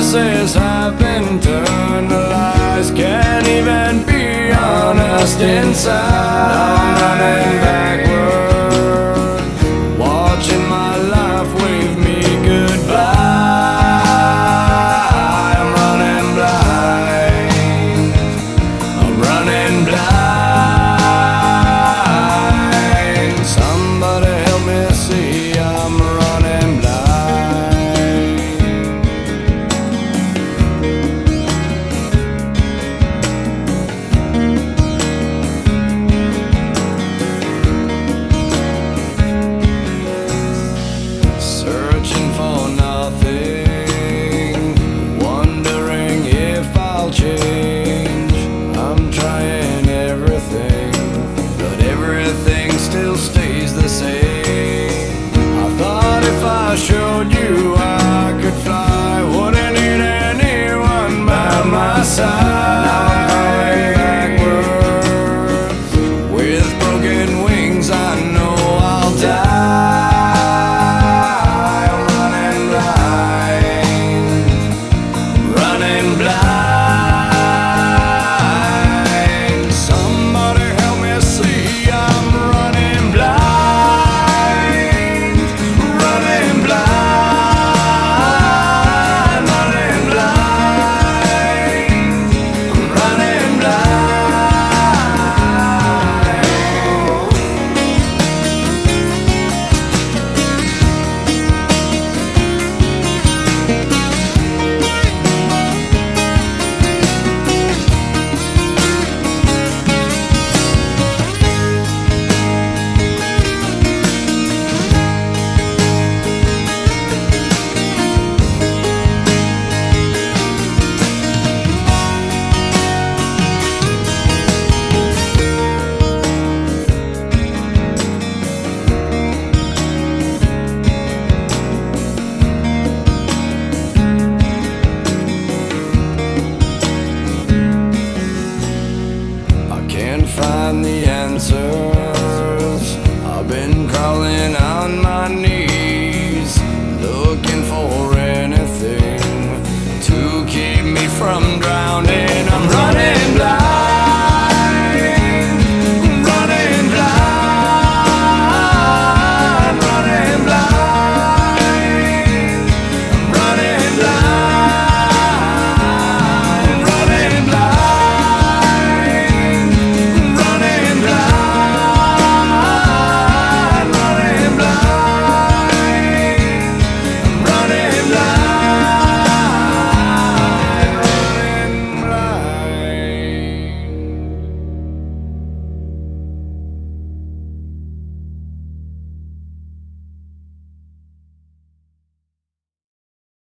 promises have been turned to lies. Can't even be honest inside. I'm running backwards, watching my life wave me goodbye. I'm running blind, I'm running blind. Somebody help me see I'm running blind. Searching for nothing, wondering if I'll change. I'm trying everything, but everything still stays the same. I thought if I showed you I could fly, wouldn't need anyone by my side. Now I'm falling backwards, with broken wings I know I'll die. I'm running blind, running blind.